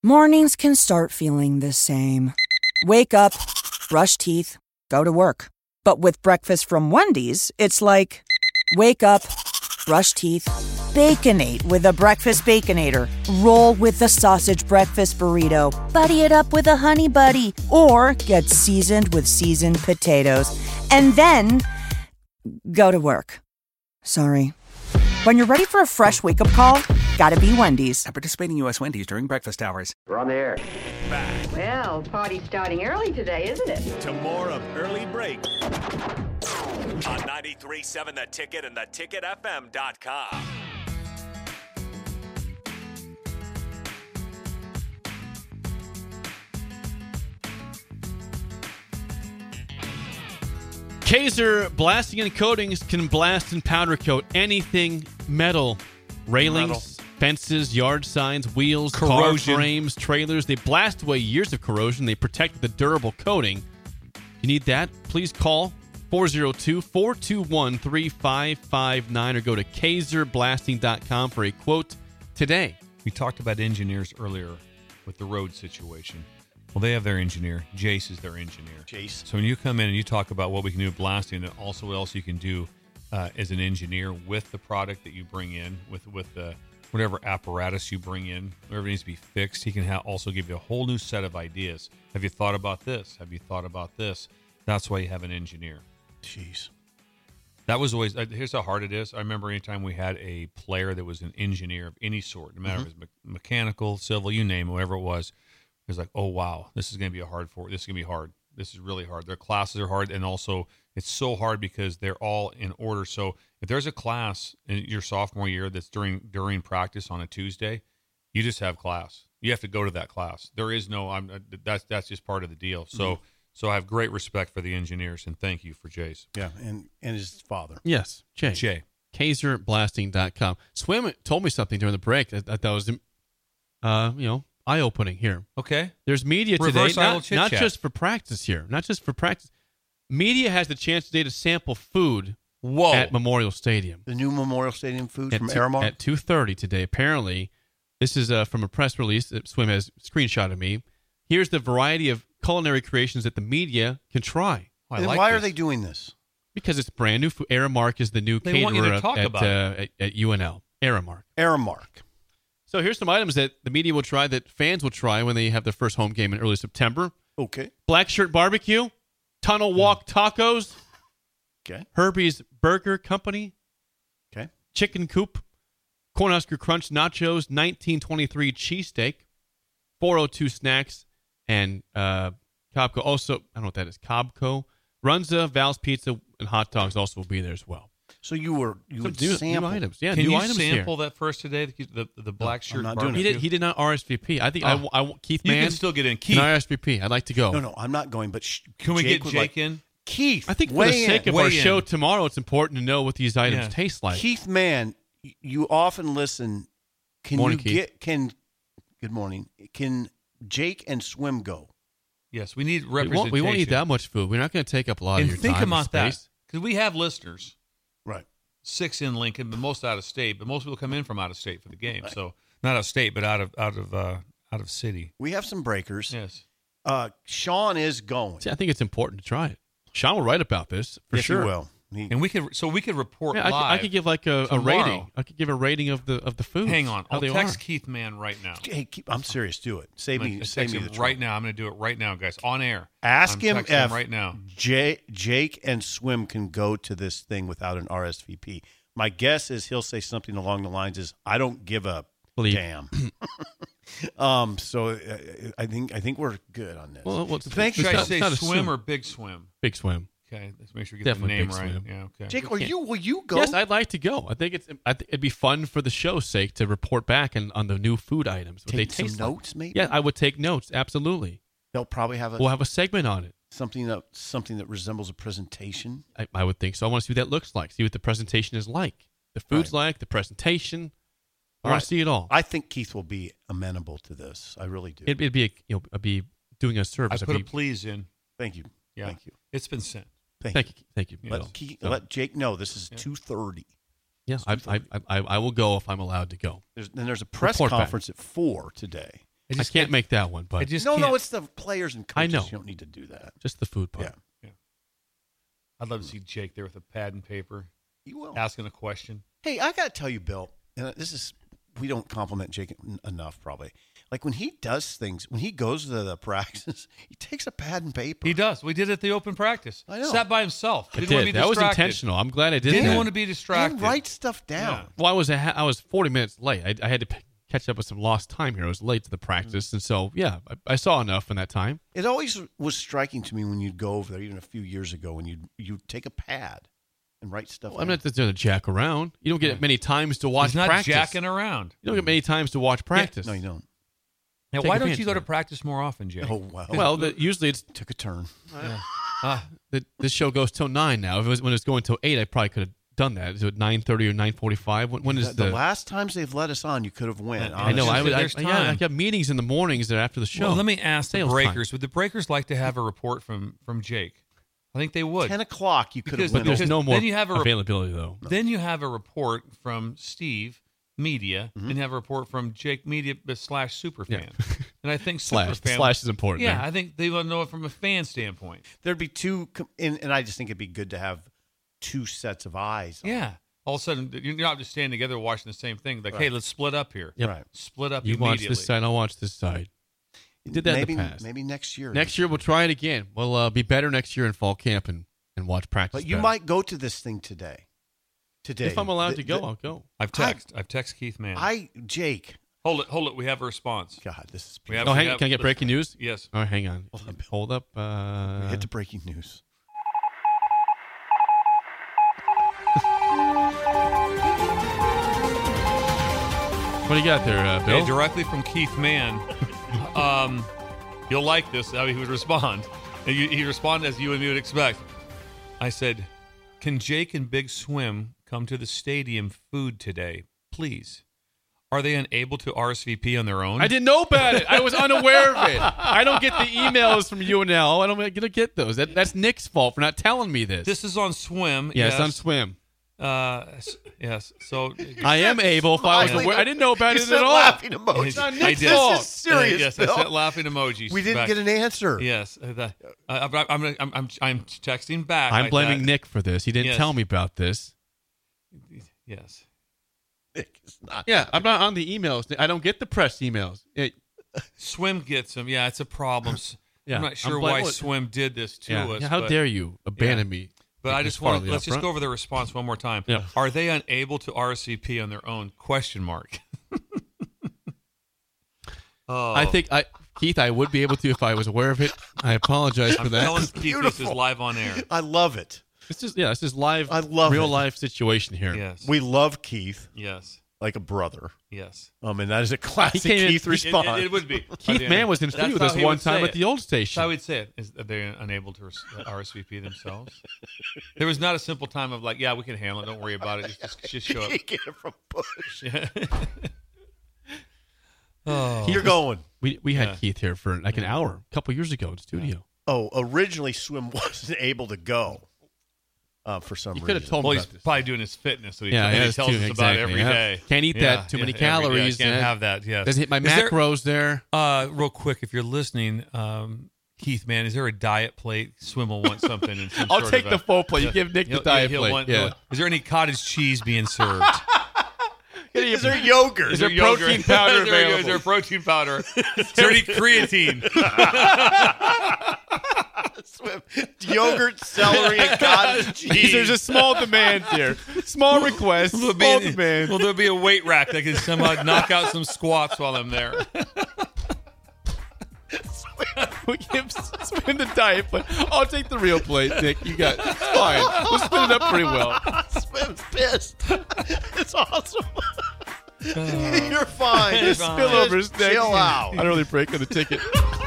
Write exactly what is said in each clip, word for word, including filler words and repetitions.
Mornings can start feeling the same. Wake up, brush teeth, go to work. But with breakfast from Wendy's, it's like, wake up, brush teeth, Baconate with a breakfast Baconator. Roll with the sausage breakfast burrito. Buddy it up with a Honey Buddy. Or get seasoned with seasoned potatoes. And then, go to work. Sorry. When you're ready for a fresh wake-up call, gotta be Wendy's. At participating U S Wendy's during breakfast hours. We're on the air. Back. Well, party's starting early today, isn't it? To more of Early Break on ninety-three point seven The Ticket and the ticket f m dot com. Kaiser Blasting and Coatings can blast and powder coat anything metal. Railings, metal. Fences, yard signs, wheels, corrosion. Car frames, trailers. They blast away years of corrosion. They protect with a durable coating. If you need that, please call four oh two, four two one, three five five nine or go to kaiser blasting dot com for a quote today. We talked about engineers earlier with the road situation. Well, they have their engineer. Jace is their engineer. Jace. So when you come in and you talk about what we can do with blasting and also what else you can do uh, as an engineer with the product that you bring in, with with the whatever apparatus you bring in, whatever needs to be fixed, he can ha- also give you a whole new set of ideas. Have you thought about this? Have you thought about this? That's why you have an engineer. Jeez. That was always, uh, here's how hard it is. I remember anytime we had a player that was an engineer of any sort, no matter mm-hmm. if it was me- mechanical, civil, you name it, whatever it was, it was like, oh, wow, this is going to be a hard for. This is going to be hard. This is really hard. Their classes are hard, and also it's so hard because they're all in order. So if there's a class in your sophomore year that's during during practice on a Tuesday, you just have class. You have to go to that class. There is no. I'm. That's that's just part of the deal. So mm-hmm. so I have great respect for the engineers, and thank you for Jace. Yeah, and and his father. Yes, Jay. Jay. kaiser blasting dot com. Swim told me something during the break that I thought was, uh, you know. eye-opening here. Okay. There's media Reverse today, not, not just for practice here, not just for practice. Media has the chance today to sample food Whoa. at Memorial Stadium. The new Memorial Stadium food at from two, Aramark? At two thirty today. Apparently, this is uh, from a press release that Swim has screenshotted me. Here's the variety of culinary creations that the media can try. Oh, I and like why this. are they doing this? Because it's brand new food. Aramark is the new they caterer want you to talk at, about uh, it. at, at U N L. Aramark. Aramark. So here's some items that the media will try, that fans will try when they have their first home game in early September. Okay. Black Shirt Barbecue, Tunnel Walk Tacos, okay. Herbie's Burger Company, okay. Chicken Coop, Cornhusker Crunch Nachos, nineteen twenty-three Cheesesteak, four oh two Snacks, and uh, Cobco. Also, I don't know what that is, Cobco. Runza, Val's Pizza, and hot dogs also will be there as well. So you were you Some would new, sample new items, yeah. Can new you items sample here. that first today? The the, the black No, shirt. I'm not doing He it. did. He did not R S V P. I think Oh. I, I Keith You Mann. can still get in. Can Keith, I R S V P? I'd like to go. No, no, I'm not going. But sh- can we Jake get would Jake like, in? Keith, I think for weigh the sake in. of Weigh our in. show tomorrow, it's important to know what these items Yeah. taste like. Keith Mann, y- you often listen. Can Morning, you Keith. get? Can good morning. Can Jake and Swim go? Yes, we need we representation. won't, we won't eat that much food. We're not going to take up a lot And of your think time about and that, space. because we have listeners. Right. Six in Lincoln, but most out of state. But most people come in from out of state for the game. Right. So not out of state, but out of out of uh, out of city. We have some breakers. Yes. Uh, Sean is going. See, I think it's important to try it. Sean will write about this for yes, sure. he will. He, And we could, so we could report Yeah, I, live. could, I could give like a, a tomorrow. rating. I could give a rating of the of the food. Hang on, how I'll they text are. Keith Mann right now. hey, keep, I'm serious. Do it. Save I'm me. gonna Save text me him the trouble. right now. I'm going to do it right now, guys, on air. Ask I'm him texting if right now. Jay, Jake and Swim can go to this thing without an R S V P. My guess is he'll say something along the lines is, "I don't give a Bleep. damn." um. So uh, I think I think we're good on this. Well, what's Thank Should you. I not- say it's not a swim swim. or big swim? Big Swim. Okay, let's make sure we get Definitely the name Big right. Swim. Yeah, okay. Jake, will can't- you will you go? Yes, I'd like to go. I think it's. I think it'd be fun for the show's sake to report back on, on the new food items. What take they some taste like. notes, maybe. Yeah, I would take notes. Absolutely. They'll probably have a We'll have a segment on it. something that something that resembles a presentation. I, I would think so. I want to see what that looks like. See what the presentation is like. The food's Right. like, the presentation. I Right. want to see it all. I think Keith will be amenable to this. I really do. It'd, it'd be a, you know, I'd be doing a I service. I'd put a be- please in. Thank you. Yeah. Thank you. It's been sent. Thank, Thank you. you, thank you. Let, Bill. Keith, So, let Jake know this is Yeah. two thirty. yeah, I, I, I, I will go if I'm allowed to go. There's, then there's a press Report back. conference at four today. I just can't make that one, but I just no, can't. no, it's the players and coaches. I know. You don't need to do that. just the food part. Yeah. I'd love to see Jake there with a pad and paper You will. asking a question. Hey, I got to tell you, Bill, and this is, we don't compliment Jake en- enough, probably. Like when he does things, when he goes to the practice, he takes a pad and paper. He does. We did it at the open practice. I know. Sat by himself. I Didn't want to did. be That was distracted. intentional. I'm glad I did Didn't that. want to be distracted. And write stuff down. Yeah. Well, I was a ha- I was forty minutes late. I, I had to p- catch up with some lost time here. I was late to the practice, and so yeah, I, I saw enough in that time. It always was striking to me when you'd go over there, even a few years ago, when you'd, you'd take a pad and write stuff Well, I'm down. not just going to jack around. You don't get Yeah. many times to watch He's not practice. jacking around. You don't get many times to watch practice. No, you don't. Now, Take why don't advantage you go of to it. practice more often, Jake? Oh, wow. Well, the, usually it's took a turn. Ah, the, this show goes till nine now. If it was when it was going till eight, I probably could have done that. Is it nine thirty or nine forty-five? When, when is the, the? the last times they've let us on, you could have went. I I know. I honestly, would. I, there's yeah, I time. got meetings in the mornings there after the show. well, let me ask the Sales Breakers. time. Would the Breakers like to have a report from from Jake? I think they would. ten o'clock, you could Because- have But went. there's because no more then you have a rep- availability though. Then you have a report from Steve Media, Mm-hmm. and you have a report from Jake Media slash Superfan. Yeah. And I think Slash. The Superfan. slash is important. Yeah, there. I think they want to know it from a fan standpoint. There'd be two, com- and, and I just think it'd be good to have two sets of eyes. on it. Yeah. All of a sudden, you're not just standing together watching the same thing. Like, Right. hey, let's split up here. Yep. Right. Split up You watch immediately. this side, I'll watch this side. You did that maybe, in the past. Maybe next year. Next year we'll try it again. We'll uh, be better next year in fall camp and, and watch practice. But you better. might go to this thing today. Today. if I'm allowed The- to go, the- I'll go. I've text. I've text Keith Mann. I, Jake. hold it. Hold it. We have a response. God, this is We have- Oh, we hang, have- can I get breaking news? Yes. All right, hang on. Hold on. Hold up. Uh, Hit the breaking news. what do you got there, uh, Bill? Hey, directly from Keith Mann. um, you'll like this. How he would respond. And you- He responded as you and me would expect. I said, "Can Jake and Big Swim come to the stadium food today, please? Are they unable to R S V P on their own?" I didn't know about it. I was unaware of it. I don't get the emails from U N L. I don't get get those. That, that's Nick's fault for not telling me this. This is on Swim. yes, on Swim. Uh, s- yes. So I am able. If I was Smiley. aware, I didn't know about You it sent at all. laughing emojis. It's not I Nick's did. fault. This is serious, Uh, yes, Bill. I sent laughing emojis. We didn't back. get an answer. Yes, uh, the, uh, I'm, I'm, I'm, I'm, I'm texting back. I'm like blaming that. Nick for this. He didn't Yes. tell me about this. Yes. Nick is not. Yeah, I'm not on the emails. I don't get the press emails. It, Swim gets them. Yeah, it's a problem. S- Yeah, I'm not I'm sure blaming- why Swim did this to yeah, us. yeah, how but, dare you abandon me? But I Nick just want Farley to let's up just front. go over the response one more time. Yeah. Are they unable to R S V P on their own? Question mark. oh, I think I, Keith, I would be able to if I was aware of it. I apologize for I'm telling that. Keith this is beautiful. live on air. I love it. This is yeah, this is live. I love real it. life situation here. Yes. We love Keith yes. like a brother. Yes. Um, and that is a classic He came in- Keith it- it- response. It, it would be. Keith Mann was in That's studio with how us he one would say time at it. the old That's station. how we'd say it. Is that they're unable to res- R S V P themselves? There was not a simple time of like, yeah, we can handle it. Don't worry about it. Just, just, just show up. You get it from Bush. oh. You're going. We we had Yeah. Keith here for like an hour a couple years ago in studio. Oh, originally Swim wasn't able to go uh, for some You reason. could have told Well, me he's about this. probably doing his fitness. So he, Yeah, that he he has tells to, us about exactly, every yeah. day. Can't eat that, too many every day. calories, Can't eh? have that. Yes. Doesn't hit my Is there- macros there. Uh, real quick, if you're listening, um, Keith, man, is there a diet plate? Swim will want something. In some I'll sort take of the a- full plate. You give Nick the He'll- diet he'll plate. want- yeah. he'll- Is there any cottage cheese being served? Is there yogurt? Is there protein powder is, there, available? is there protein powder? Is there any creatine? Swim. Yogurt, celery, and cottage cheese. There's a small demand here. Small request. Will Small there, be, demand. will there be a weight rack that can somehow knock out some squats while I'm there? We give Swim the diet plate. I'll take the real plate, Nick. You got it's fine. We'll split it up pretty well. Swim's pissed. It's awesome. You're fine. You're Just fine. Spillovers, Nick. chill out. I don't really break on the ticket.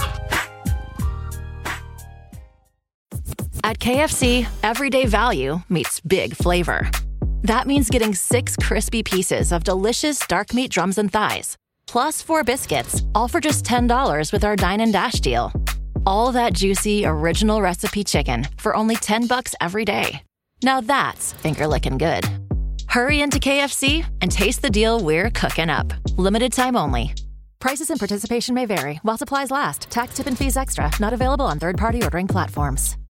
At K F C, everyday value meets big flavor. That means getting six crispy pieces of delicious dark meat drums and thighs, plus four biscuits, all for just ten dollars with our Dine and Dash deal. All that juicy, original recipe chicken for only ten bucks every day. Now that's finger-licking good. Hurry into K F C and taste the deal we're cooking up. Limited time only. Prices and participation may vary. While supplies last. Tax, tip, and fees extra. Not available on third-party ordering platforms.